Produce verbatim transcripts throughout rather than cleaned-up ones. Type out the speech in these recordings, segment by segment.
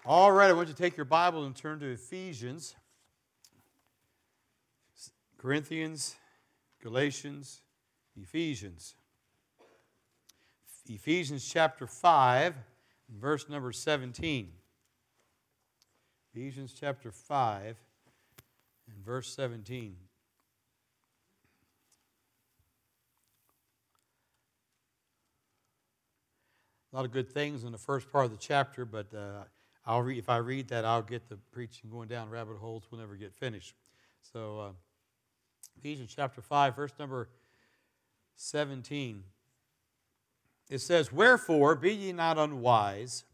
All right, I want you to take your Bible and turn to Ephesians, Corinthians, Galatians, Ephesians. Ephesians chapter five, verse number seventeen. Ephesians chapter five and verse seventeen. A lot of good things in the first part of the chapter, but uh, I'll read, if I read that, I'll get the preaching going down rabbit holes. We'll never get finished. So, uh, Ephesians chapter five, verse number seventeen. It says, "Wherefore be ye not unwise,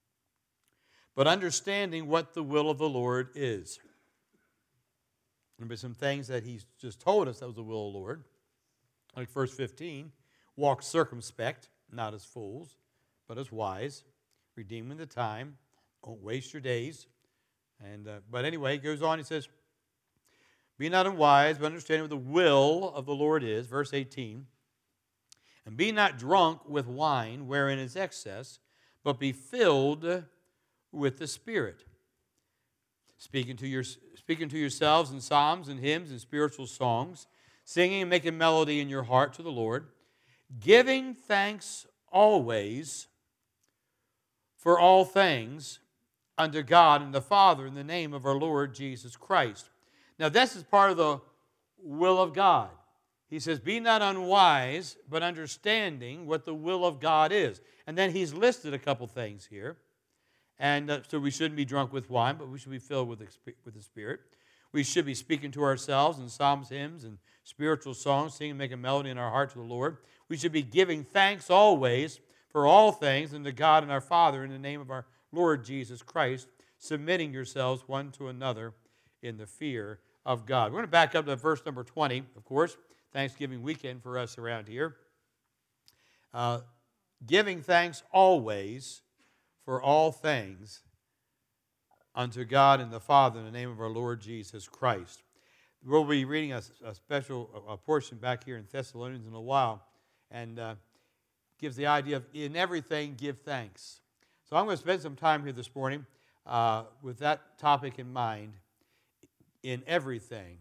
but understanding what the will of the Lord is." There'll be some things that he's just told us that was the will of the Lord. Like verse fifteen, "Walk circumspect, not as fools, but as wise, redeeming the time. Don't waste your days." And uh, But anyway, he goes on, he says, "Be not unwise, but understanding what the will of the Lord is." Verse eighteen, "And be not drunk with wine, wherein is excess, but be filled with the Spirit, speaking to your speaking to yourselves in psalms and hymns and spiritual songs, singing and making melody in your heart to the Lord, giving thanks always for all things unto God and the Father in the name of our Lord Jesus Christ." Now, this is part of the will of God. He says, "Be not unwise, but understanding what the will of God is." And then he's listed a couple things here. And uh, so we shouldn't be drunk with wine, but we should be filled with the, with the Spirit. We should be speaking to ourselves in psalms, hymns, and spiritual songs, singing and making melody in our heart to the Lord. We should be giving thanks always for all things unto God and our Father in the name of our Lord Jesus Christ, submitting yourselves one to another in the fear of God. We're going to back up to verse number twenty, of course. Thanksgiving weekend for us around here. Uh, giving thanks always for all things unto God and the Father in the name of our Lord Jesus Christ. We'll be reading a, a special a, a portion back here in Thessalonians in a while, and uh, gives the idea of in everything give thanks. So I'm going to spend some time here this morning uh, with that topic in mind. In everything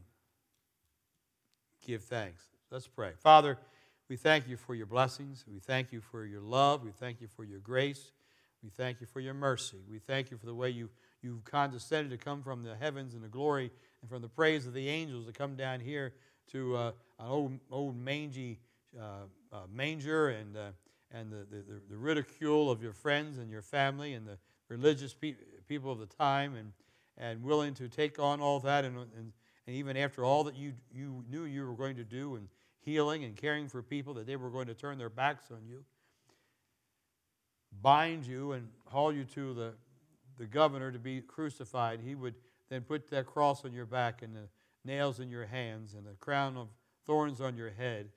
give thanks. Let's pray. Father, we thank you for your blessings. We thank you for your love. We thank you for your grace. We thank you for your mercy. We thank you for the way you, you've condescended to come from the heavens and the glory and from the praise of the angels to come down here to uh, an old, old mangy uh, uh, manger and, uh, and the, the, the ridicule of your friends and your family and the religious pe- people of the time, and, and willing to take on all that, and, and, and even after all that you, you knew you were going to do, and healing and caring for people, that they were going to turn their backs on you, bind you and haul you to the, the governor to be crucified. He would then put that cross on your back and the nails in your hands and the crown of thorns on your head,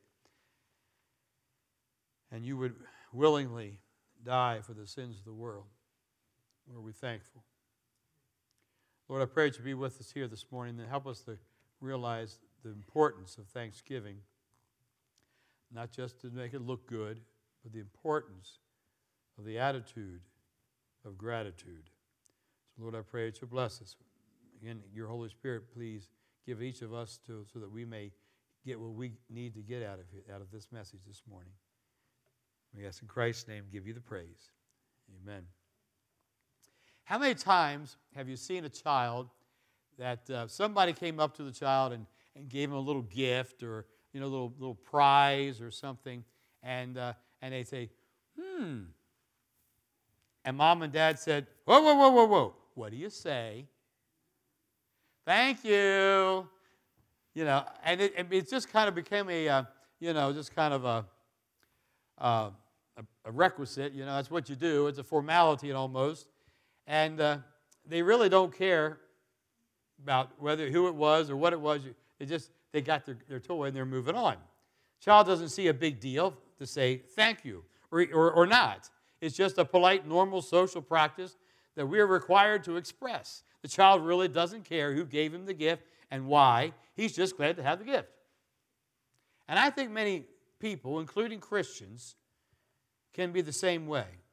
and you would willingly die for the sins of the world. Lord, we're thankful. Lord, I pray that you be with us here this morning and help us to realize the importance of thanksgiving, not just to make it look good, but the importance of the attitude of gratitude. So, Lord, I pray that you bless us. Again, your Holy Spirit, please give each of us to, so that we may get what we need to get out of it, out of this message this morning. We ask in Christ's name, give you the praise. Amen. How many times have you seen a child that uh, somebody came up to the child and, and gave him a little gift or, you know, a little, little prize or something, and, uh, and they say, hmm, and mom and dad said, whoa, whoa, whoa, whoa, whoa, what do you say? Thank you. You know, and it, it just kind of became a, uh, you know, just kind of a, uh, a, a requisite. You know, that's what you do. It's a formality almost. And uh, they really don't care about whether who it was or what it was. They just, they got their, their toy and they're moving on. Child doesn't see a big deal to say thank you or, or, or not. It's just a polite, normal social practice that we're required to express. The child really doesn't care who gave him the gift and why. He's just glad to have the gift. And I think many people, including Christians, can be the same way.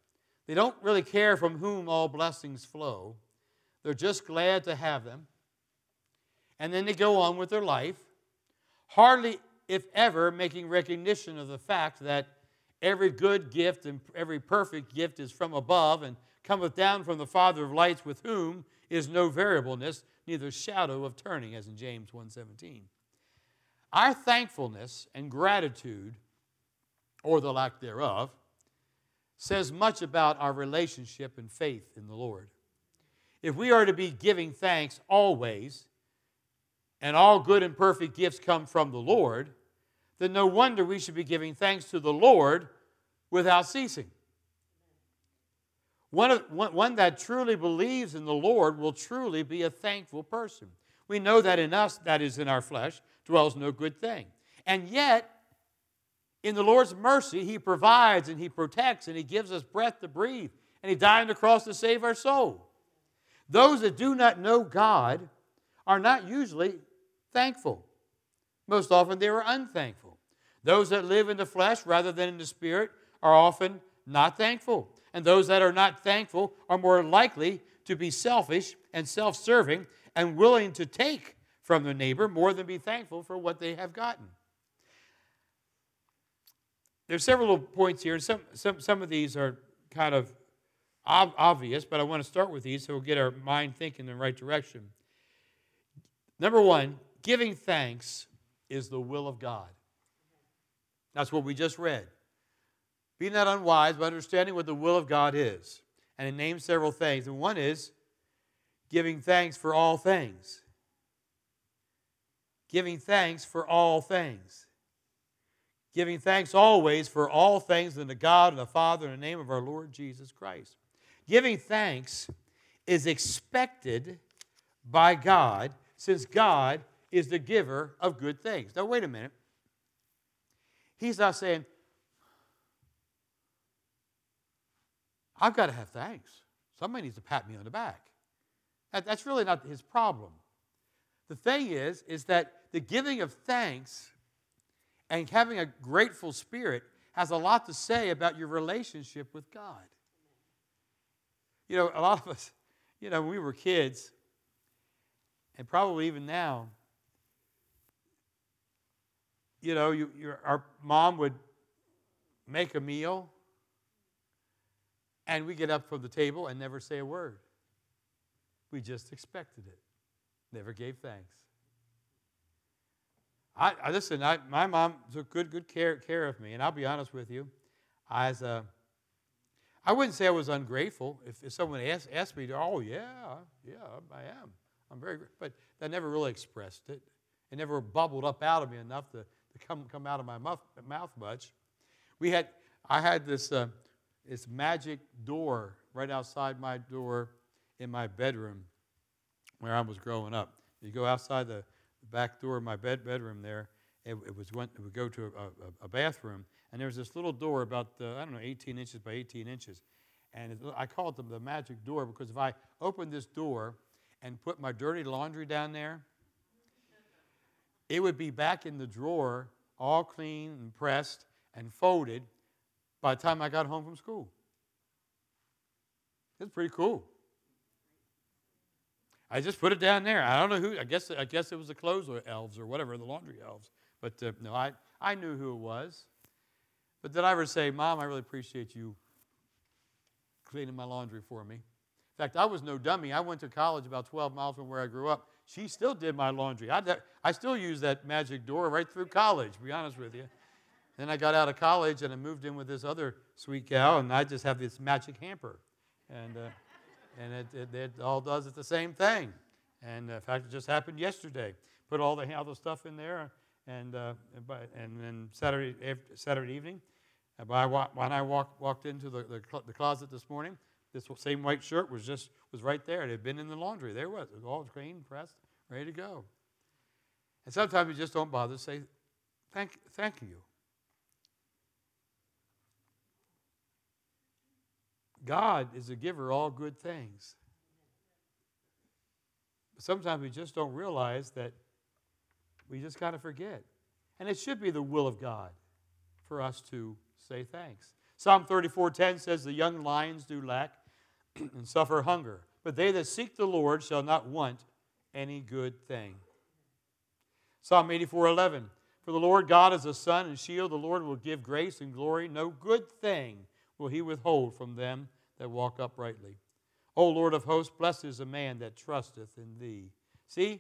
They don't really care from whom all blessings flow. They're just glad to have them. And then they go on with their life, hardly, if ever, making recognition of the fact that every good gift and every perfect gift is from above and cometh down from the Father of lights, with whom is no variableness, neither shadow of turning, as in James one seventeen. Our thankfulness and gratitude, or the lack thereof, says much about our relationship and faith in the Lord. If we are to be giving thanks always, and all good and perfect gifts come from the Lord, then no wonder we should be giving thanks to the Lord without ceasing. One, of, one, one that truly believes in the Lord will truly be a thankful person. We know that in us, that is in our flesh, dwells no good thing. And yet, in the Lord's mercy, He provides and He protects and He gives us breath to breathe. And He died on the cross to save our soul. Those that do not know God are not usually thankful. Most often they are unthankful. Those that live in the flesh rather than in the spirit are often not thankful. And those that are not thankful are more likely to be selfish and self-serving and willing to take from their neighbor more than be thankful for what they have gotten. There's several little points here, and some, some, some of these are kind of ob- obvious, but I want to start with these so we'll get our mind thinking in the right direction. Number one, giving thanks is the will of God. That's what we just read. Be not unwise, but understanding what the will of God is. And it names several things. And one is giving thanks for all things. Giving thanks for all things. Giving thanks always for all things unto God and the Father in the name of our Lord Jesus Christ. Giving thanks is expected by God, since God is the giver of good things. Now, wait a minute. He's not saying, I've got to have thanks. Somebody needs to pat me on the back. That, that's really not his problem. The thing is, is that the giving of thanks and having a grateful spirit has a lot to say about your relationship with God. You know, a lot of us, you know, when we were kids, and probably even now, you know, you, your, our mom would make a meal, and we get up from the table and never say a word. We just expected it. Never gave thanks. I, I listen, I, my mom took good, good care, care of me, and I'll be honest with you. I, was, uh, I wouldn't say I was ungrateful. If, if someone asked, asked me, to, oh, yeah, yeah, I am. I'm very grateful. But I never really expressed it. It never bubbled up out of me enough to, to come, come out of my mouth, mouth much. We had, I had this, uh, this magic door right outside my door in my bedroom where I was growing up. You go outside the back door of my bed bedroom there, it, it was went, it would go to a, a, a bathroom, and there was this little door about, uh, I don't know, eighteen inches by eighteen inches. And it, I called it the magic door because if I opened this door and put my dirty laundry down there, it would be back in the drawer, all clean and pressed and folded by the time I got home from school. It's pretty cool. I just put it down there. I don't know who. I guess I guess it was the clothes elves or whatever, the laundry elves. But uh, no, I, I knew who it was. But did I ever say, Mom, I really appreciate you cleaning my laundry for me? In fact, I was no dummy. I went to college about twelve miles from where I grew up. She still did my laundry. I, I still use that magic door right through college, to be honest with you. Then I got out of college and I moved in with this other sweet gal, and I just have this magic hamper. And... Uh, And it, it, it all does it the same thing. And in fact, it just happened yesterday. Put all the, all the stuff in there, and uh, and then Saturday Saturday evening, when I walk, walked into the, the the closet this morning, this same white shirt was just was right there. It had been in the laundry. There it was. It was all clean, pressed, ready to go. And sometimes you just don't bother to say thank thank you. God is a giver of all good things. But sometimes we just don't realize that we just kind of forget. And it should be the will of God for us to say thanks. Psalm thirty-four ten says, the young lions do lack and suffer hunger, but they that seek the Lord shall not want any good thing. Psalm eighty-four eleven, for the Lord God is a sun and shield. The Lord will give grace and glory. No good thing will he withhold from them that walk uprightly. O Lord of hosts, blessed is the man that trusteth in thee. See?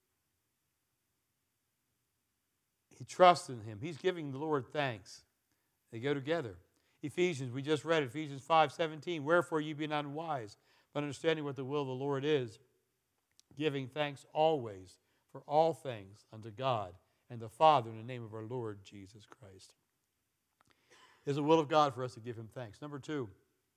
He trusts in him. He's giving the Lord thanks. They go together. Ephesians, we just read Ephesians five seventeen. Wherefore ye be not unwise, but understanding what the will of the Lord is, giving thanks always for all things unto God and the Father in the name of our Lord Jesus Christ. It is the will of God for us to give him thanks. Number two,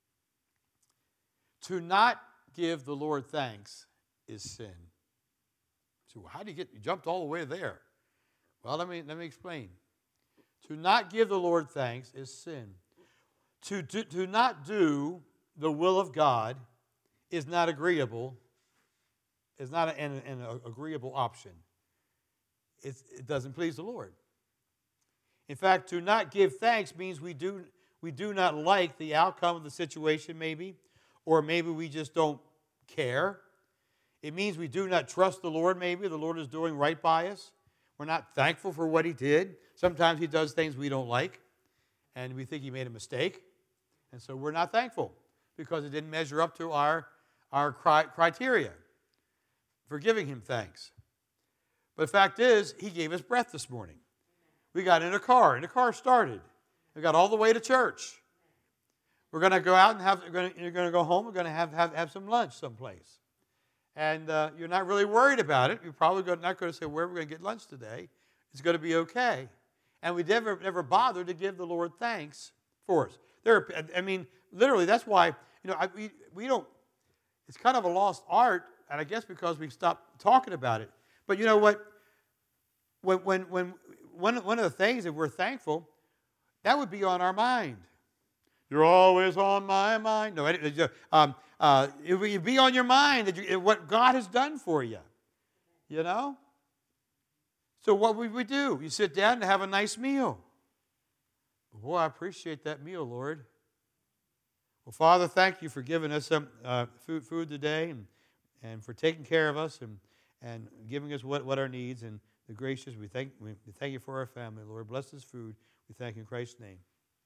to not give the Lord thanks is sin. So how do you get, you jumped all the way there. Well, let me, let me explain. To not give the Lord thanks is sin. To, to, to not do the will of God is not agreeable, is not an, an agreeable option. It's, it doesn't please the Lord. In fact, to not give thanks means we do, we do not like the outcome of the situation maybe, or maybe we just don't care. It means we do not trust the Lord maybe. The Lord is doing right by us. We're not thankful for what he did. Sometimes he does things we don't like, and we think he made a mistake. And so we're not thankful because it didn't measure up to our, our cri- criteria for giving him thanks. But the fact is, he gave us breath this morning. We got in a car, and the car started. We got all the way to church. We're going to go out and have, we're going to, you're going to go home. We're going to have, have, have some lunch someplace. And uh, you're not really worried about it. You're probably not going to say, where are we going to get lunch today? It's going to be okay. And we never, never bother to give the Lord thanks for us. There are, I mean, literally, that's why, you know, I, we, we don't, it's kind of a lost art, and I guess because we've stopped talking about it. But you know what? When, when, when one, one of the things that we're thankful, that would be on our mind. You're always on my mind. No, it, um, uh, it would be on your mind that you, what God has done for you. You know? So what would we do? You sit down and have a nice meal. Boy, I appreciate that meal, Lord. Well, Father, thank you for giving us some uh, food, food today and, and for taking care of us and, and giving us what, what our needs. And the gracious, we thank, we thank you for our family, Lord. Bless this food. We thank you in Christ's name.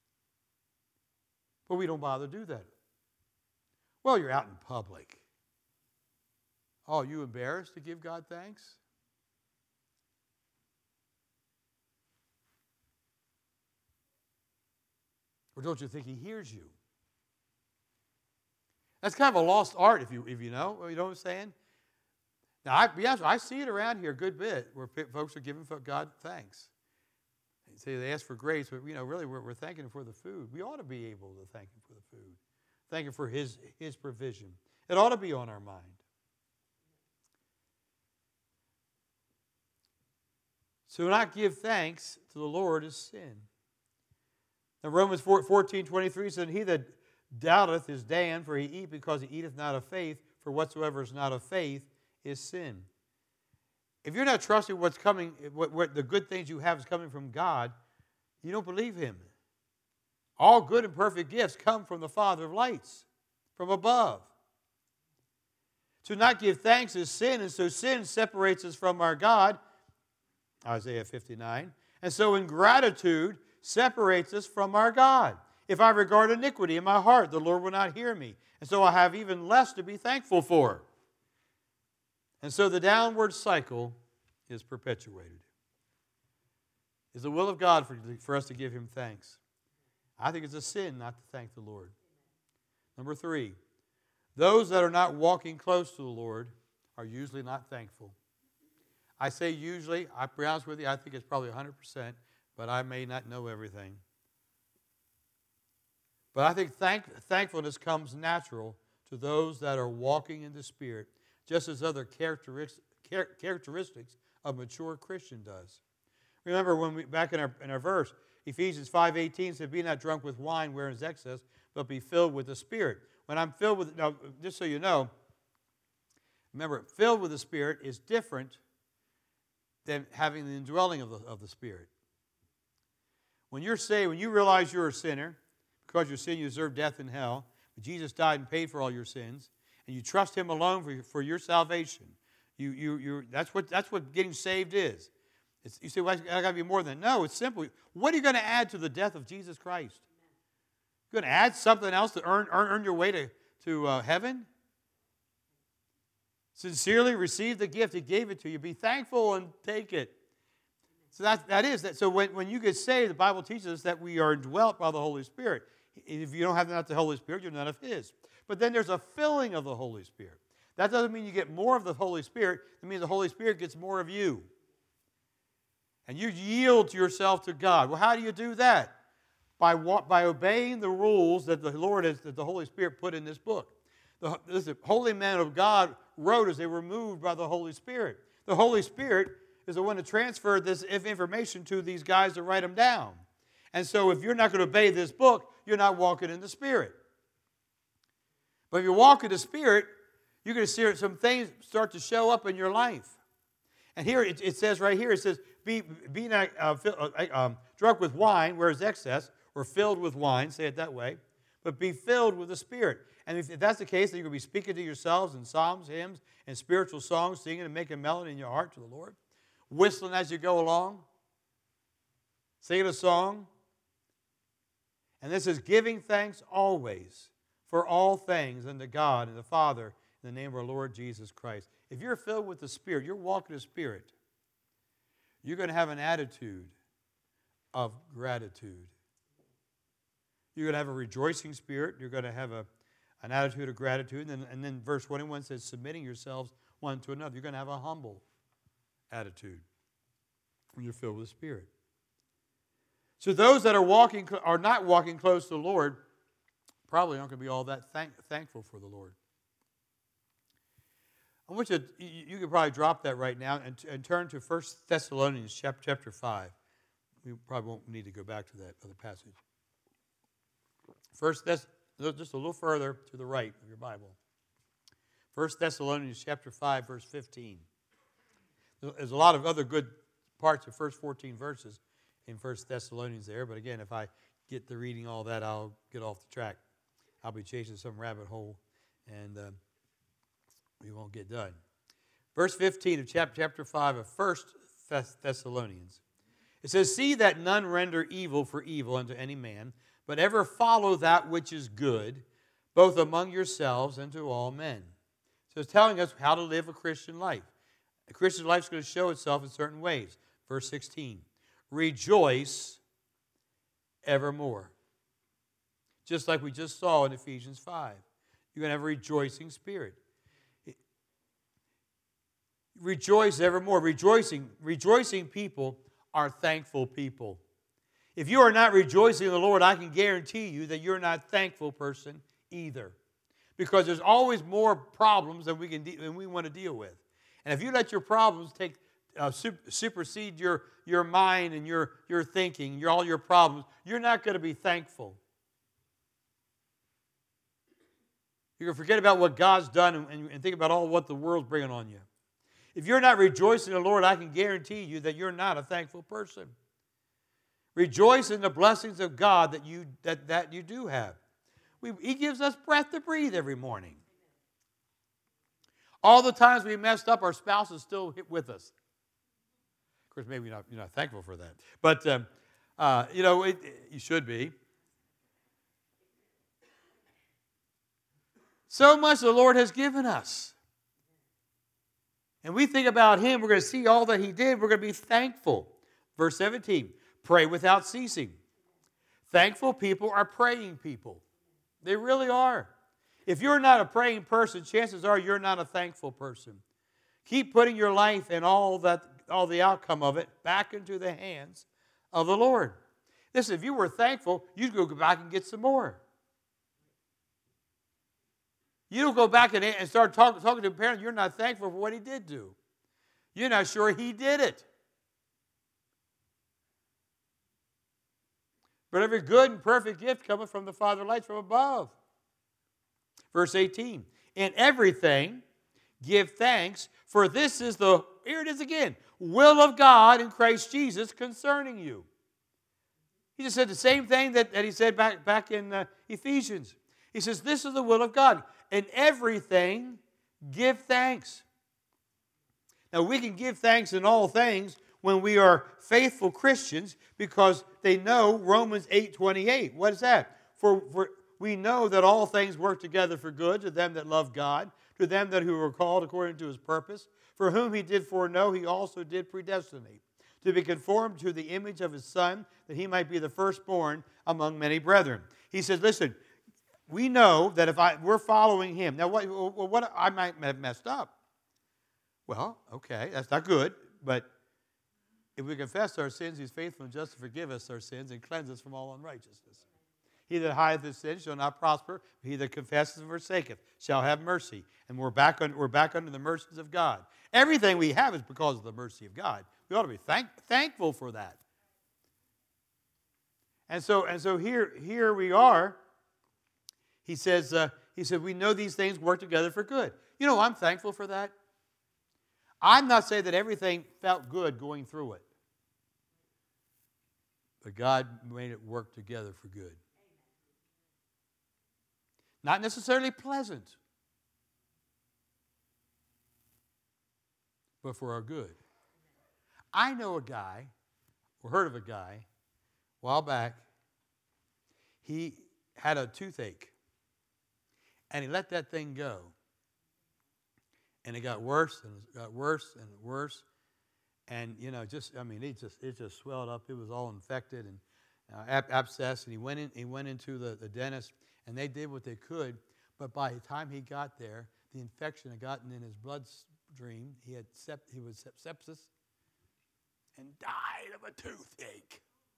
But we don't bother to do that. Well, you're out in public. Oh, are you embarrassed to give God thanks? Or don't you think he hears you? That's kind of a lost art, if you if you know. You know what I'm saying? Now, I, be honest, I see it around here a good bit where folks are giving God thanks. They say they ask for grace, but you know, really, we're, we're thanking him for the food. We ought to be able to thank him for the food. Thank him for his, his provision. It ought to be on our mind. So not give thanks to the Lord is sin. Now Romans fourteen twenty-three said, he that doubteth is damned, for he eat because he eateth not of faith, for whatsoever is not of faith is sin. If you're not trusting what's coming, what, what the good things you have is coming from God, you don't believe him. All good and perfect gifts come from the Father of lights, from above. To not give thanks is sin, and so sin separates us from our God, Isaiah fifty-nine. And so ingratitude separates us from our God. If I regard iniquity in my heart, the Lord will not hear me. And so I have even less to be thankful for. And so the downward cycle is perpetuated. It's the will of God for, for us to give him thanks. I think it's a sin not to thank the Lord. Number three, those that are not walking close to the Lord are usually not thankful. I say usually, I'll be honest with you, I think it's probably one hundred percent, but I may not know everything. But I think thank, thankfulness comes natural to those that are walking in the Spirit, just as other characteristics, characteristics of mature Christian does. Remember when we back in our in our verse, Ephesians five eighteen said, "Be not drunk with wine wherein is excess, but be filled with the Spirit." When I'm filled with, now just so you know, remember, filled with the Spirit is different than having the indwelling of the of the Spirit. When you're saved, when you realize you're a sinner, because your sin you deserve death and hell, but Jesus died and paid for all your sins, and you trust Him alone for your, for your salvation. You, you, you, that's, what, that's what getting saved is. It's, you say, well, I got to be more than that. No, it's simple. What are you going to add to the death of Jesus Christ? You're going to add something else to earn, earn, earn your way to, to uh, heaven? Sincerely receive the gift. He gave it to you. Be thankful and take it. So that, that is that. So when, when you get saved, the Bible teaches us that we are indwelt by the Holy Spirit. If you don't have not the Holy Spirit, you're none of His. But then there's a filling of the Holy Spirit. That doesn't mean you get more of the Holy Spirit. It means the Holy Spirit gets more of you. And you yield yourself to God. Well, how do you do that? By, by obeying the rules that the Lord has, that the Holy Spirit put in this book. The, the holy men of God wrote as they were moved by the Holy Spirit. The Holy Spirit is the one that transferred this information to these guys to write them down. And so if you're not going to obey this book, you're not walking in the Spirit. But if you walk in the Spirit, you're going to see some things start to show up in your life. And here it, it says right here, it says, be, be not uh, fill, uh, um, drunk with wine, where is excess, or filled with wine, say it that way, but be filled with the Spirit. And if that's the case, then you're going to be speaking to yourselves in psalms, hymns, and spiritual songs, singing and making melody in your heart to the Lord, whistling as you go along, singing a song. And this is giving thanks always for all things unto God and the Father in the name of our Lord Jesus Christ. If you're filled with the Spirit, you're walking the Spirit, you're going to have an attitude of gratitude. You're going to have a rejoicing spirit. You're going to have a, an attitude of gratitude. And then, and then verse twenty-one says, submitting yourselves one to another. You're going to have a humble attitude when you're filled with the Spirit. So those that are walking are not walking close to the Lord probably aren't going to be all that thank, thankful for the Lord. I want you to, you, you can probably drop that right now and, and turn to First Thessalonians chapter, chapter five. We probably won't need to go back to that other passage. First, Thess- just a little further to the right of your Bible. First Thessalonians chapter five, verse fifteen. There's a lot of other good parts of first fourteen verses in First Thessalonians there, but again, if I get to reading all that, I'll get off the track. I'll be chasing some rabbit hole, and uh, we won't get done. Verse fifteen of chapter, chapter five of First Thessalonians. It says, see that none render evil for evil unto any man, but ever follow that which is good, both among yourselves and to all men. So it's telling us how to live a Christian life. A Christian life is going to show itself in certain ways. Verse sixteen, rejoice evermore. Just like we just saw in Ephesians five. You're going to have a rejoicing spirit. Rejoice evermore. Rejoicing, rejoicing people are thankful people. If you are not rejoicing in the Lord, I can guarantee you that you're not a thankful person either. Because there's always more problems than we can de- than we want to deal with. And if you let your problems take uh, super, supersede your, your mind and your, your thinking, your, all your problems, you're not going to be thankful. You're going to forget about what God's done and, and, and think about all what the world's bringing on you. If you're not rejoicing in the Lord, I can guarantee you that you're not a thankful person. Rejoice in the blessings of God that you, that, that you do have. We, he gives us breath to breathe every morning. All the times we messed up, our spouse is still with us. Of course, maybe you're not, you're not thankful for that. But, um, uh, you know, it, it, you should be. So much the Lord has given us. And we think about Him, we're going to see all that He did, we're going to be thankful. Verse seventeen, pray without ceasing. Thankful people are praying people. They really are. If you're not a praying person, chances are you're not a thankful person. Keep putting your life and all that, all the outcome of it back into the hands of the Lord. Listen, if you were thankful, you'd go back and get some more. You don't go back and, and start talk, talking to a parent, you're not thankful for what he did do. You're not sure he did it. But every good and perfect gift cometh from the Father of lights from above. Verse eighteen, in everything give thanks, for this is the, here it is again, will of God in Christ Jesus concerning you. He just said the same thing that, that he said back, back in uh, Ephesians. He says, this is the will of God. In everything, give thanks. Now, we can give thanks in all things when we are faithful Christians because they know Romans eight twenty-eight. What is that? For, for we know that all things work together for good to them that love God, to them that who are called according to his purpose, for whom he did foreknow, he also did predestinate, to be conformed to the image of his Son, that he might be the firstborn among many brethren. He says, listen, we know that if I, we're following him. Now, what, well, what I might have messed up. Well, okay, that's not good, but if we confess our sins, he's faithful and just to forgive us our sins and cleanse us from all unrighteousness. He that hideth his sins shall not prosper, but he that confesses and forsaketh shall have mercy. And we're back, on, we're back under the mercies of God. Everything we have is because of the mercy of God. We ought to be thank, thankful for that. And so, and so here, here we are. He says, uh, he said, we know these things work together for good. You know, I'm thankful for that. I'm not saying that everything felt good going through it. But God made it work together for good. Not necessarily pleasant, but for our good. I know a guy, or heard of a guy, a while back, he had a toothache. And he let that thing go. And it got worse, and it got worse, and worse. And, you know, just, I mean, it just it just swelled up. It was all infected and uh, ab- abscess. And he went in, he went into the, the dentist, and they did what they could. But by the time he got there, the infection had gotten in his bloodstream. He had sept, he was sepsis and died of a toothache.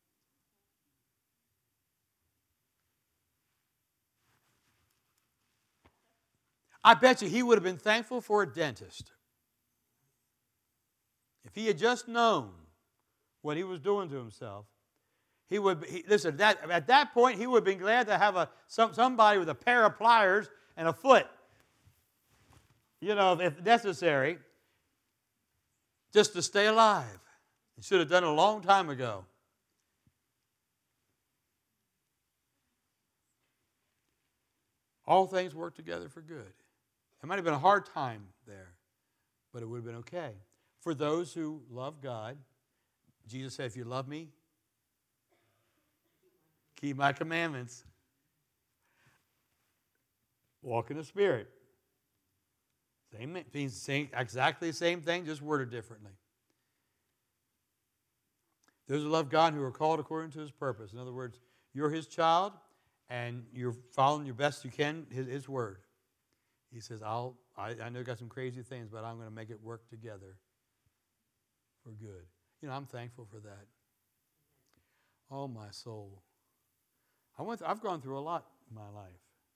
I bet you he would have been thankful for a dentist. If he had just known what he was doing to himself, he would be, he, listen, that, at that point, he would have been glad to have a, some, somebody with a pair of pliers and a foot, you know, if necessary, just to stay alive. He should have done it a long time ago. All things work together for good. It might have been a hard time there, but it would have been okay. For those who love God, Jesus said, if you love me, keep my commandments. Walk in the Spirit. Same, same, exactly the same thing, just worded differently. Those who love God who are called according to his purpose. In other words, you're his child, and you're following your best you can his, his word. He says, I'll, I, I know you got some crazy things, but I'm going to make it work together for good. You know, I'm thankful for that. Oh, my soul. I went th- I've gone through a lot in my life.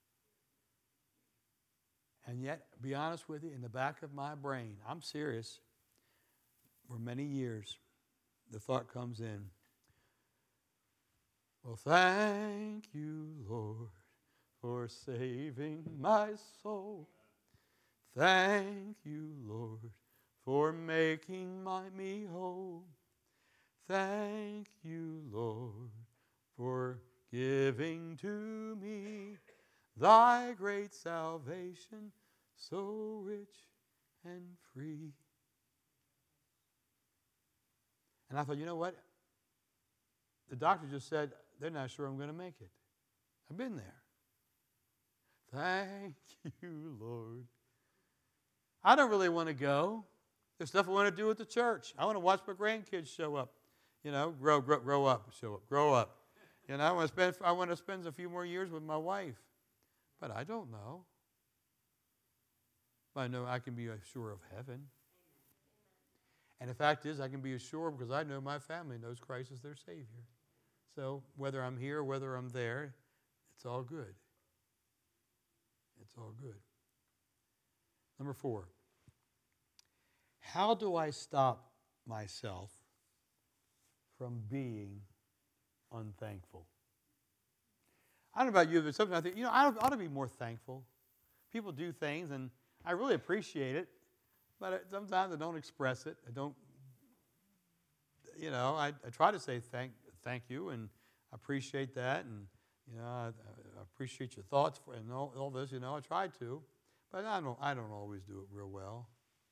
And yet, be honest with you, in the back of my brain, I'm serious, for many years, the thought comes in, well, thank you, Lord, for saving my soul. Thank you, Lord, for making my, me whole. Thank you, Lord, for giving to me thy great salvation, so rich and free. And I thought, you know what? The doctor just said, they're not sure I'm going to make it. I've been there. Thank you, Lord. I don't really want to go. There's stuff I want to do at the church. I want to watch my grandkids show up. You know, grow, grow, grow up, show up, grow up. You know, I want to spend, I want to spend a few more years with my wife. But I don't know. But I know I can be sure of heaven. And the fact is, I can be assured because I know my family knows Christ as their Savior. So whether I'm here or whether I'm there, it's all good. It's all good. Number four. How do I stop myself from being unthankful? I don't know about you, but sometimes I think, you know, I ought to be more thankful. People do things, and I really appreciate it, but sometimes I don't express it. I don't, you know, I, I try to say thank thank you, and I appreciate that, and you know, I, I appreciate your thoughts for, and all, all this. You know, I try to, but I don't. I don't always do it real well.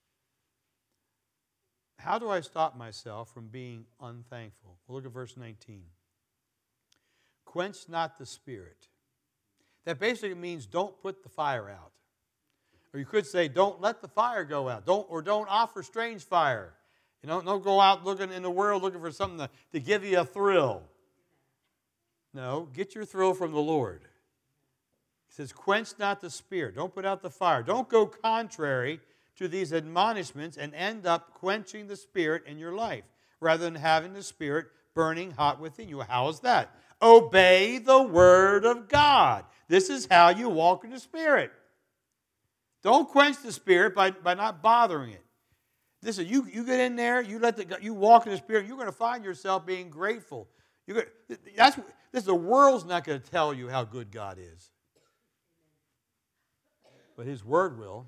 How do I stop myself from being unthankful? Well, look at verse nineteen. Quench not the spirit. That basically means don't put the fire out. Or you could say, don't let the fire go out. Don't, or don't offer strange fire. You know, don't go out looking in the world looking for something to, to give you a thrill. No, get your thrill from the Lord. He says, quench not the spirit. Don't put out the fire. Don't go contrary to these admonishments and end up quenching the spirit in your life rather than having the spirit burning hot within you. How is that? Obey the word of God. This is how you walk in the spirit. Don't quench the spirit by, by not bothering it. Listen, you, you get in there, you let the you walk in the spirit, you're going to find yourself being grateful. You're gonna, that's this the world's not going to tell you how good God is, but His Word will.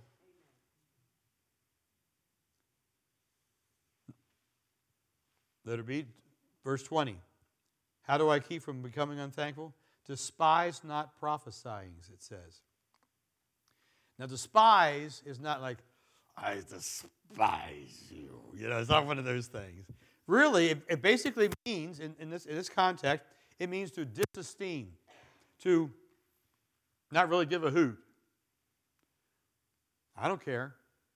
Let it be verse twenty. How do I keep from becoming unthankful? Despise not prophesying, it says. Now, despise is not like, I despise you. You know, it's not one of those things. Really, it, it basically means, in, in, this, in this context, it means to disesteem, to not really give a hoot. I don't care.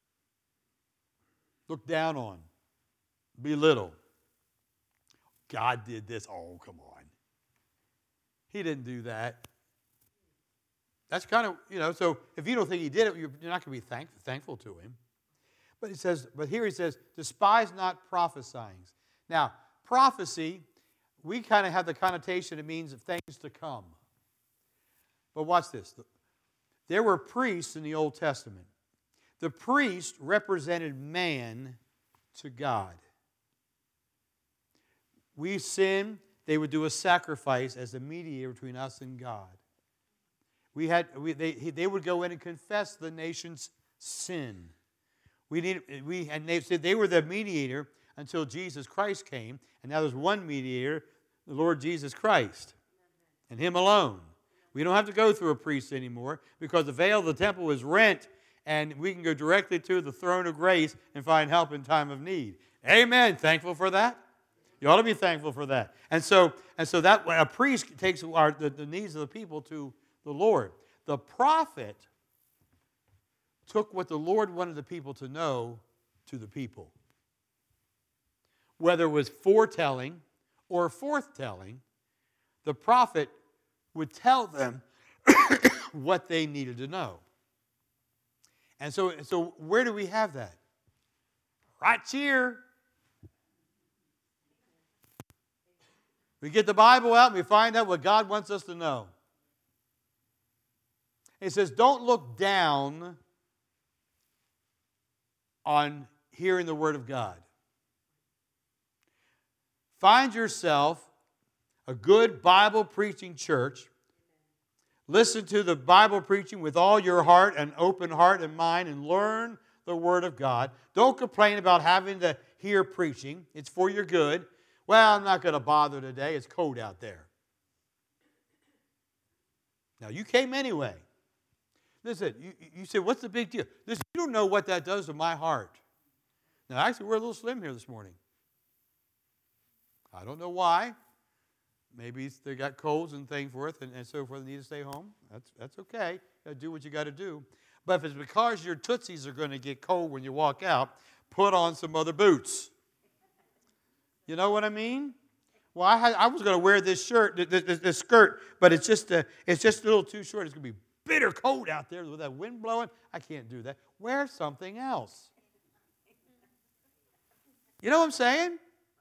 Look down on, belittle. God did this. Oh, come on. He didn't do that. That's kind of, you know, so if you don't think He did it, you're not going to be thank, thankful to Him. But he says, but here he says, despise not prophesying. Now, prophecy, we kind of have the connotation it means of things to come. But watch this. There were priests in the Old Testament. The priest represented man to God. We sin, they would do a sacrifice as a mediator between us and God. We had, we, they, they would go in and confess the nation's sin. We need, we, and they said they were the mediator until Jesus Christ came, and now there's one mediator, the Lord Jesus Christ, and Him alone. We don't have to go through a priest anymore because the veil of the temple is rent, and we can go directly to the throne of grace and find help in time of need. Amen. Thankful for that? You ought to be thankful for that. And so, and so that a priest takes our, the, the needs of the people to the Lord. The prophet took what the Lord wanted the people to know to the people. Whether it was foretelling or forthtelling, the prophet would tell them what they needed to know. And so, so where do we have that? Right here. We get the Bible out and we find out what God wants us to know. It says, don't look down on hearing the Word of God. Find yourself a good Bible preaching church. Listen to the Bible preaching with all your heart and open heart and mind and learn the Word of God. Don't complain about having to hear preaching. It's for your good. Well, I'm not going to bother today. It's cold out there. Now, you came anyway. Listen, you, you say, what's the big deal? Listen, you don't know what that does to my heart. Now, actually, we're a little slim here this morning. I don't know why. Maybe they got colds and things forth and, and so forth and need to stay home. That's, that's okay. You got to do what you got to do. But if it's because your tootsies are going to get cold when you walk out, put on some other boots. You know what I mean? Well, I, had, I was going to wear this shirt, this, this, this skirt, but it's just, a, it's just a little too short. It's going to be bitter cold out there with that wind blowing. I can't do that. Wear something else. You know what I'm saying?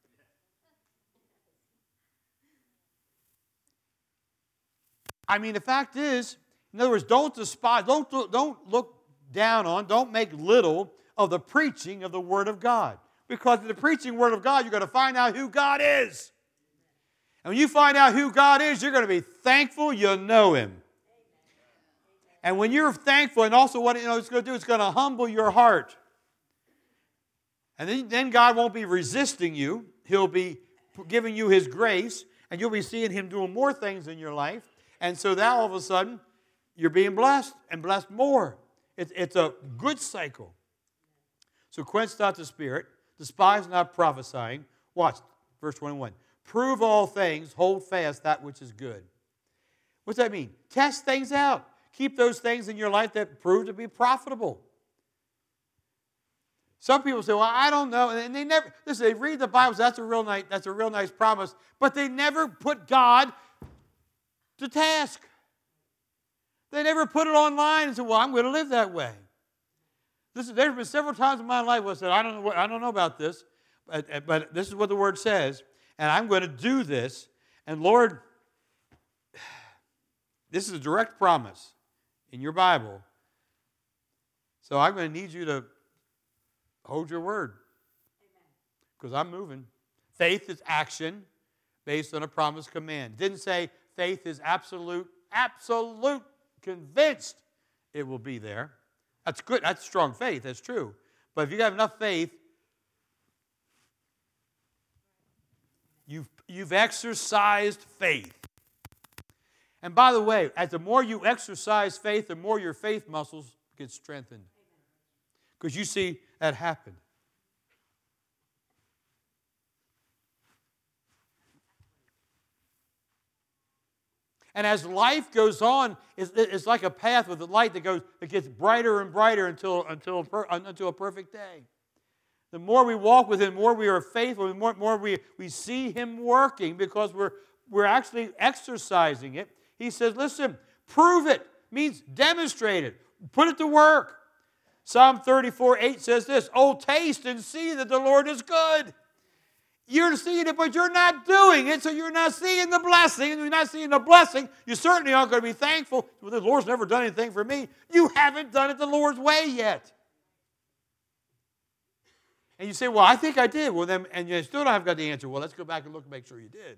I mean, the fact is, in other words, don't despise, don't, don't look down on, don't make little of the preaching of the Word of God. Because in the preaching Word of God, you're going to find out who God is. And when you find out who God is, you're going to be thankful you know Him. And when you're thankful, and also what you know it's going to do, it's going to humble your heart. And then, then God won't be resisting you. He'll be giving you His grace. and you'll be seeing him doing more things in your life. And so now all of a sudden, you're being blessed and blessed more. It's, it's a good cycle. So quench not the spirit, despise not prophesying. Watch, verse twenty-one. Prove all things, hold fast that which is good. What's that mean? Test things out. Keep those things in your life that prove to be profitable. Some people say, well, I don't know. And they never, listen, they read the Bible, so that's a real nice, that's a real nice promise, but they never put God to task. They never put it online and said, well, I'm going to live that way. Listen, there's been several times in my life where I said, I don't know, I don't know about this, but, but this is what the Word says, and I'm going to do this. And Lord, this is a direct promise in your Bible. So I'm going to need you to hold your word. Because I'm moving. Faith is action based on a promised command. It didn't say faith is absolute, absolute, convinced it will be there. That's good. That's strong faith. That's true. But if you have enough faith, you've, you've exercised faith. And by the way, as the more you exercise faith, the more your faith muscles get strengthened. Because you see that happen. And as life goes on, it's, it's like a path with a light that goes, it gets brighter and brighter until, until, until a perfect day. The more we walk with Him, the more we are faithful, the more, more we, we see Him working because we're, we're actually exercising it. He says, listen, prove it, means demonstrate it, put it to work. Psalm thirty-four eight says this, oh, taste and see that the Lord is good. You're seeing it, but you're not doing it, so you're not seeing the blessing. And you're not seeing the blessing, you certainly aren't going to be thankful. Well, the Lord's never done anything for me. You haven't done it the Lord's way yet. And you say, well, I think I did. Well, then, and you still don't have got the answer. Well, let's go back and look and make sure you did.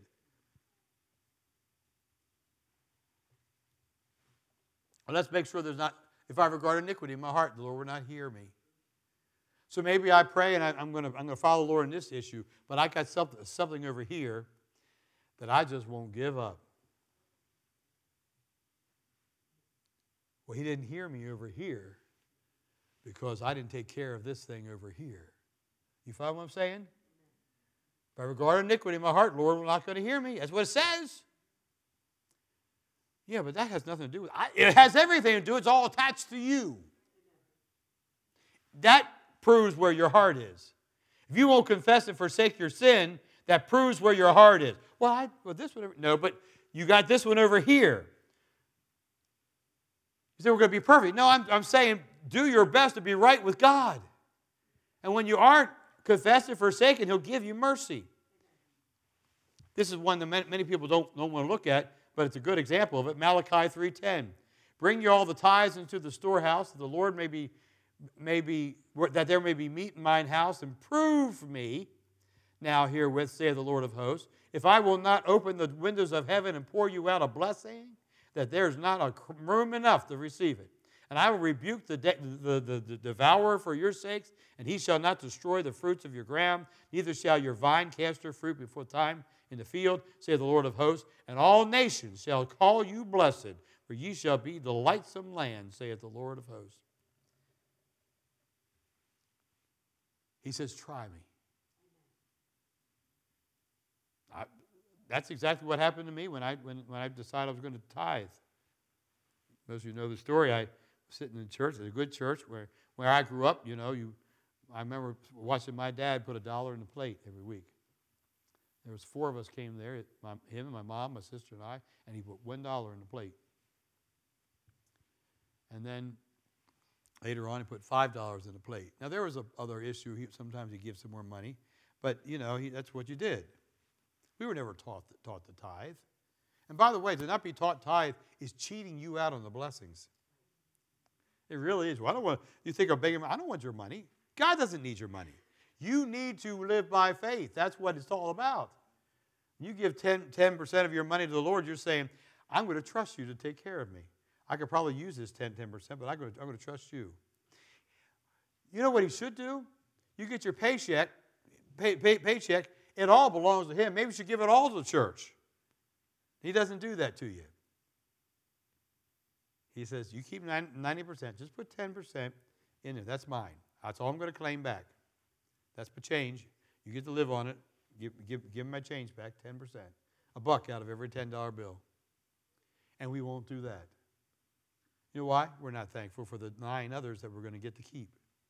Well, let's make sure there's not, if I regard iniquity in my heart, the Lord will not hear me. So maybe I pray and I, I'm going to I'm going to follow the Lord in this issue, but I got something, something over here that I just won't give up. Well, He didn't hear me over here because I didn't take care of this thing over here. You follow what I'm saying? If I regard iniquity in my heart, the Lord will not going to hear me. That's what it says. Yeah, but that has nothing to do with it. It has everything to do. It's all attached to you. That proves where your heart is. If you won't confess and forsake your sin, that proves where your heart is. Well, I, well this one, no, but you got this one over here. You say we're going to be perfect. No, I'm, I'm saying do your best to be right with God. And when you aren't confessed and forsaken, He'll give you mercy. This is one that many, many people don't, don't want to look at, but it's a good example of it. Malachi three ten. Bring you all the tithes into the storehouse, that the Lord may be, may be, that there may be meat in mine house, and prove me now herewith, saith the Lord of hosts, if I will not open the windows of heaven and pour you out a blessing, that there's not a room enough to receive it. And I will rebuke the, de- the, the, the devourer for your sakes, and he shall not destroy the fruits of your ground, neither shall your vine cast her fruit before time in the field, saith the Lord of hosts, and all nations shall call you blessed, for ye shall be delightsome land, saith the Lord of hosts. He says, try me. I, that's exactly what happened to me when I, when, when I decided I was going to tithe. Most of you know the story. I was sitting in church, at a good church, where, where I grew up, you know, you, I remember watching my dad put a dollar in the plate every week. There was four of us came there, my, him and my mom, my sister and I, and he put one dollar in the plate. And then later on, he put five dollars in the plate. Now, there was a other issue. He, sometimes he gives some more money. But, you know, he, that's what you did. We were never taught, taught the tithe. And by the way, to not be taught tithe is cheating you out on the blessings. It really is. Well, I don't want, you think of begging, I don't want your money. God doesn't need your money. You need to live by faith. That's what it's all about. You give ten percent of your money to the Lord, you're saying, I'm going to trust you to take care of me. I could probably use this ten percent, but I'm going, to, I'm going to trust you. You know what he should do? You get your paycheck, pay, pay, paycheck, it all belongs to him. Maybe you should give it all to the church. He doesn't do that to you. He says, you keep ninety percent. Just put ten percent in there. That's mine. That's all I'm going to claim back. That's my change. You get to live on it. Give, give, give me my change back, ten percent. A buck out of every ten dollar bill. And we won't do that. You know why? We're not thankful for the nine others that we're going to get to keep.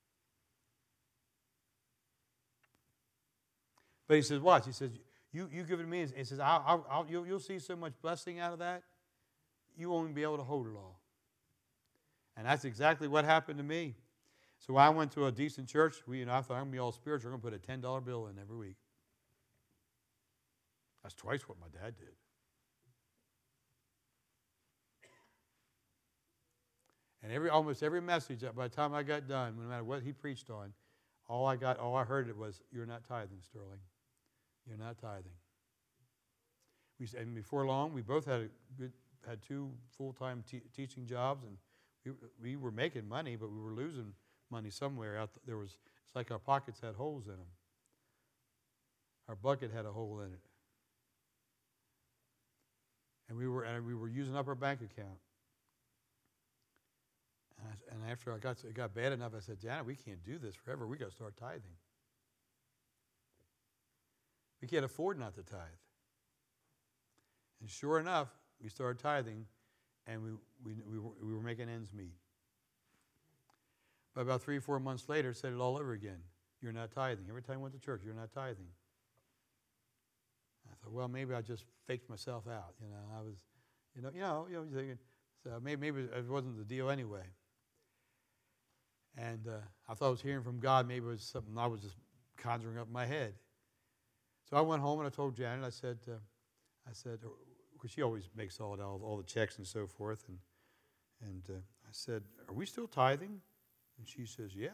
But he says, watch. He says, you, you give it to me. He says, I'll, I'll, I'll, you'll, you'll see so much blessing out of that, you won't even be able to hold it all. And that's exactly what happened to me. So I went to a decent church. We, you know, I thought I'm going to be all spiritual. I'm going to put a ten dollar bill in every week. That's twice what my dad did. And every almost every message, by the time I got done, no matter what he preached on, all I got, all I heard it was, "You're not tithing, Sterling. You're not tithing." We and before long, we both had a good, had two full-time te- teaching jobs, and we, we were making money, but we were losing money somewhere. Out there was, it's like our pockets had holes in them. Our bucket had a hole in it, and we were and we were using up our bank account. And, I, and after I got to, it got bad enough, I said, Janet, we can't do this forever. We got to start tithing. We can't afford not to tithe. And sure enough, we started tithing, and we we we were, we were making ends meet. But about three or four months later, said it all over again. You're not tithing. Every time I went to church, you're not tithing. I thought, well, maybe I just faked myself out. You know, I was, you know, you know, you know, thinking, so maybe maybe it wasn't the deal anyway. And uh, I thought I was hearing from God. Maybe it was something I was just conjuring up in my head. So I went home and I told Janet. I said, uh, I said, because she always makes all, all all the checks and so forth. And and uh, I said, are we still tithing? And she says, yeah.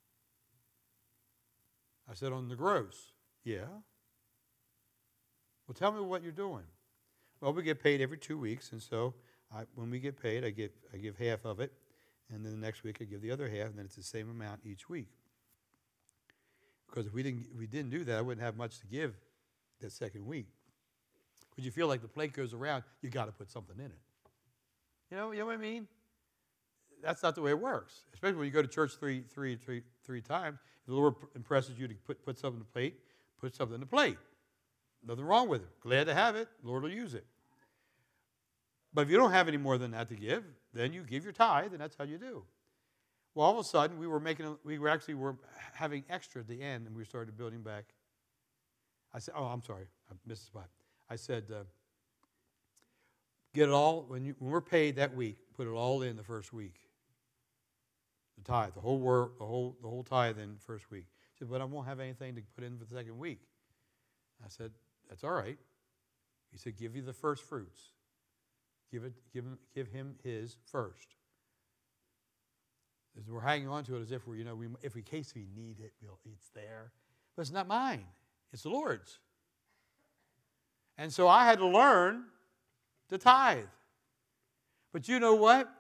I said, on the gross? Yeah. Well, tell me what you're doing. Well, we get paid every two weeks, and so I, when we get paid, I give I give half of it, and then the next week I give the other half, and then it's the same amount each week. Because if we didn't if we didn't do that, I wouldn't have much to give that second week. Because you feel like the plate goes around, you got to put something in it. You know, you know what I mean? That's not the way it works. Especially when you go to church three, three, three, three times. If the Lord impresses you to put, put something in the plate, put something in the plate. Nothing wrong with it. Glad to have it. The Lord will use it. But if you don't have any more than that to give, then you give your tithe, and that's how you do. Well, all of a sudden, we were making, we were actually were having extra at the end, and we started building back. I said, oh, I'm sorry, I missed the spot. I said, uh, get it all, when, you, when we're paid that week, put it all in the first week. The tithe, the whole word, the whole the whole tithe in the first week. He said, but I won't have anything to put in for the second week. I said, that's all right. He said, give you the first fruits. Give it, give him, give him his first. As we're hanging on to it as if we're, you know, we, if in case we need it, we'll, it's there. But it's not mine. It's the Lord's. And so I had to learn to tithe. But you know what?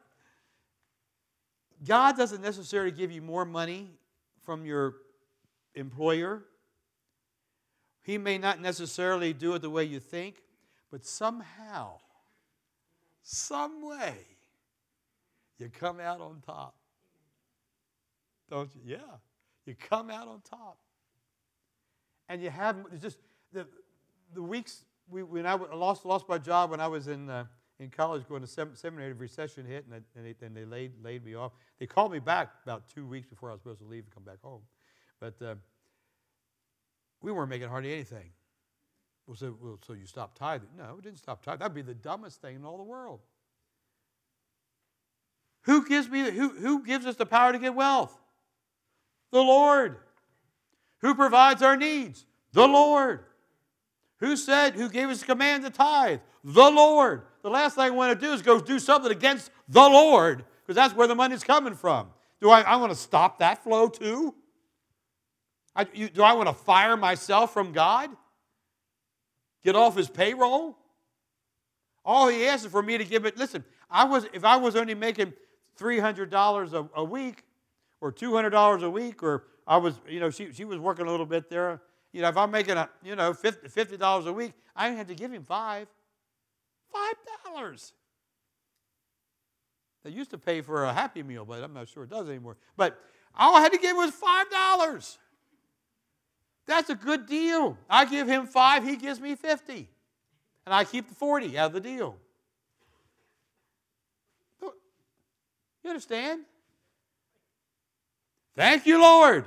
God doesn't necessarily give you more money from your employer. He may not necessarily do it the way you think, but somehow, some way, you come out on top. Don't you? Yeah. You come out on top. And you have, it's just, the the weeks, we, when I lost lost my job when I was in uh, in college going to sem- seminary, the recession hit, and, I, and, they, and they laid laid me off. They called me back about two weeks before I was supposed to leave and come back home. But uh, we weren't making hardly anything. Well so, well, so you stopped tithing. No, we didn't stop tithing. That would be the dumbest thing in all the world. Who gives me? Who, who gives us the power to get wealth? The Lord. Who provides our needs? The Lord. Who said, who gave us the command to tithe? The Lord. The last thing I want to do is go do something against the Lord, because that's where the money's coming from. Do I, I want to stop that flow too? I, you, do I want to fire myself from God? Get off his payroll? All he asks is for me to give it. Listen, I was if I was only making three hundred dollars a, a week or two hundred dollars a week, or I was, you know, she, she was working a little bit there. You know, if I'm making, a, you know, fifty dollars a week, I didn't have to give him five. five dollars. They used to pay for a Happy Meal, but I'm not sure it does anymore. But all I had to give was five dollars. That's a good deal. I give him five, he gives me fifty. And I keep the forty out of the deal. You understand? Thank you, Lord.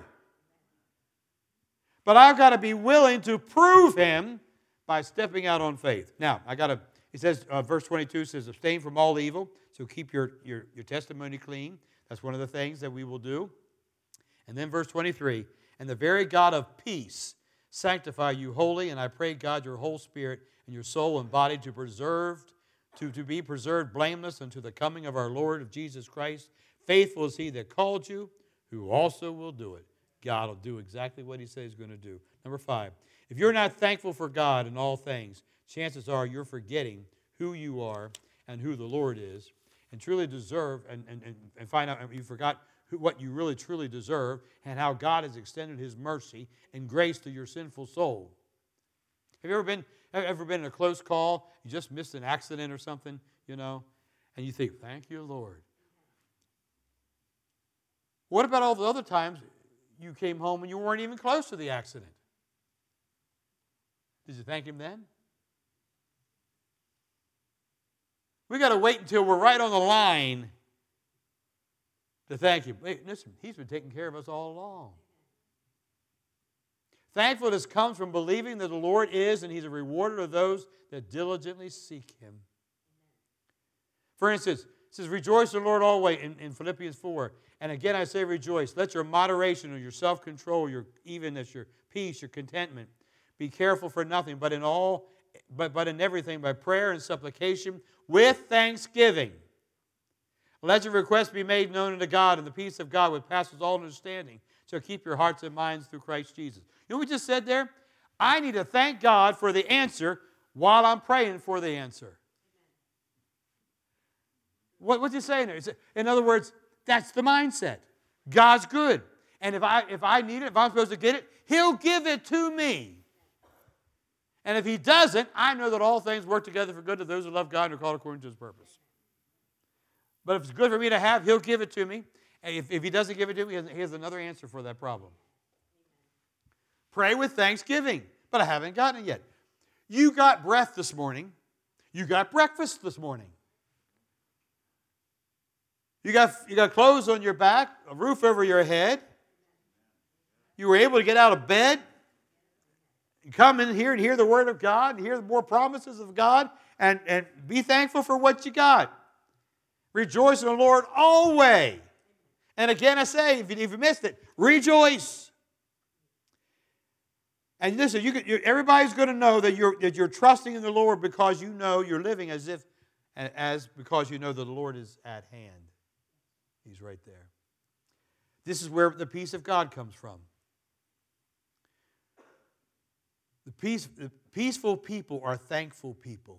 But I've got to be willing to prove him by stepping out on faith. Now, I got to, it says, uh, verse twenty-two says, abstain from all evil, so keep your, your, your testimony clean. That's one of the things that we will do. And then verse twenty-three, and the very God of peace sanctify you wholly, and I pray, God, your whole spirit and your soul and body to preserve, to, to be preserved blameless unto the coming of our Lord of Jesus Christ. Faithful is he that called you, who also will do it. God will do exactly what he says he's going to do. Number five, if you're not thankful for God in all things, chances are you're forgetting who you are and who the Lord is, and truly deserve, and, and, and, and find out you forgot who, what you really truly deserve, and how God has extended his mercy and grace to your sinful soul. Have you ever been, ever been in a close call? You just missed an accident or something, you know, and you think, thank you, Lord. What about all the other times you came home and you weren't even close to the accident? Did you thank him then? We got to wait until we're right on the line to thank him. Wait, listen, he's been taking care of us all along. Thankfulness comes from believing that the Lord is and he's a rewarder of those that diligently seek him. For instance, it says, rejoice in the Lord always in, in Philippians four. And again I say rejoice. Let your moderation or your self-control, your evenness, your peace, your contentment, be careful for nothing, but in all, but, but in everything by prayer and supplication with thanksgiving. Let your requests be made known unto God, and the peace of God which passes all understanding shall keep your hearts and minds through Christ Jesus. You know what we just said there? I need to thank God for the answer while I'm praying for the answer. What, what's he saying there? In other words, that's the mindset. God's good. And if I, if I need it, if I'm supposed to get it, he'll give it to me. And if he doesn't, I know that all things work together for good to those who love God and are called according to his purpose. But if it's good for me to have, he'll give it to me. And if, if he doesn't give it to me, he has another answer for that problem. Pray with thanksgiving. But I haven't gotten it yet. You got breath this morning. You got breakfast this morning. You got, you got clothes on your back, a roof over your head. You were able to get out of bed and come in here and hear the Word of God and hear the more promises of God and, and be thankful for what you got. Rejoice in the Lord always. And again, I say, if you, if you missed it, rejoice. And listen, you can, everybody's going to know that you're, that you're trusting in the Lord because you know you're living as if, as because you know that the Lord is at hand. He's right there. This is where the peace of God comes from. The, peace, the peaceful people are thankful people.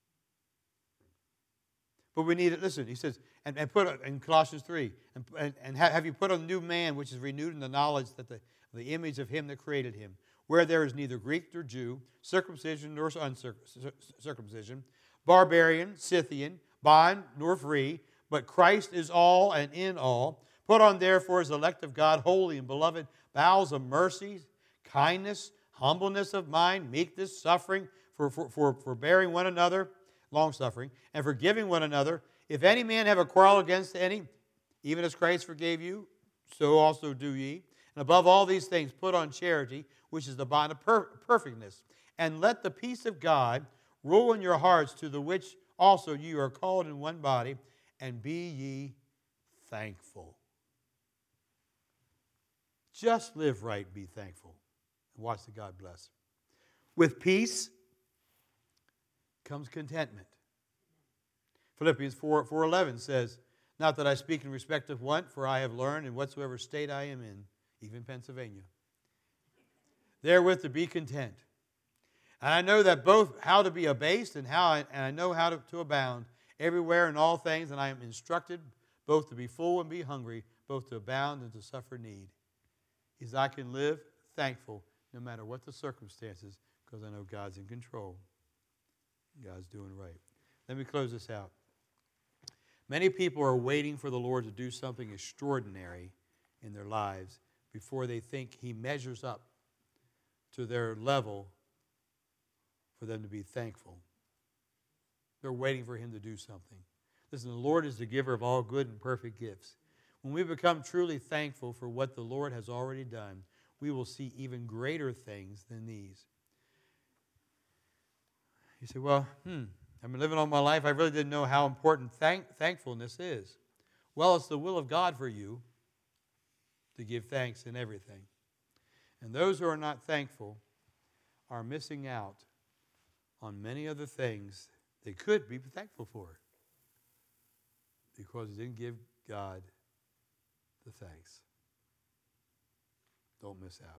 But we need it. Listen, he says, and, and put in Colossians three, and, and, and have you put on the new man, which is renewed in the knowledge that the, the image of him that created him, where there is neither Greek nor Jew, circumcision nor uncircumcision, barbarian, Scythian, bond nor free, but Christ is all and in all. Put on therefore as elect of God, holy and beloved, bowels of mercy, kindness, humbleness of mind, meekness, suffering, for, for, for, for bearing one another, long-suffering, and forgiving one another. If any man have a quarrel against any, even as Christ forgave you, so also do ye. And above all these things, put on charity, which is the bond of per- perfectness. And let the peace of God rule in your hearts, to the which also ye are called in one body, and be ye thankful. Just live right, be thankful, and watch the God bless. With peace comes contentment. Philippians four eleven says, not that I speak in respect of want, for I have learned in whatsoever state I am in, even Pennsylvania, therewith to be content. And I know that both how to be abased and how I, and I know how to, to abound everywhere in all things, and I am instructed both to be full and be hungry, both to abound and to suffer need. Is I can live thankful no matter what the circumstances, because I know God's in control. God's doing right. Let me close this out. Many people are waiting for the Lord to do something extraordinary in their lives before they think He measures up to their level for them to be thankful. They're waiting for Him to do something. Listen, the Lord is the giver of all good and perfect gifts. When we become truly thankful for what the Lord has already done, we will see even greater things than these. You say, well, hmm, I've been living all my life. I really didn't know how important thank- thankfulness is. Well, it's the will of God for you to give thanks in everything. And those who are not thankful are missing out on many other things they could be thankful for because they didn't give God the thanks. Don't miss out.